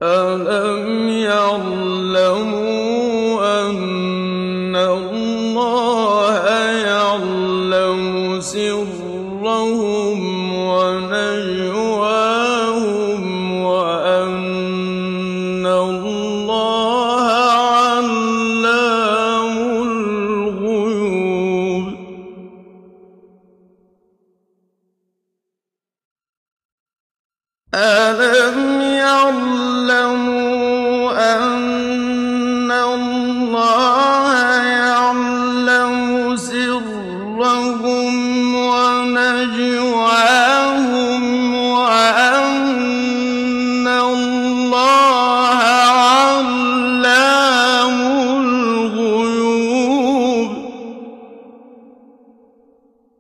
أَلَمْ يَعْلَمُوا أَنَّ اللَّهَ يَعْلَمُ سِرَّهُمْ وَنَجْوَاهُمْ وَأَنَّ اللَّهَ عَلَّامُ الْغُيُوبِ أَلَمْ يَعْلَمُوا أَنَّ اللَّهَ يَعْلَمُ سِرَّهُمْ وَنَجْوَاهُمْ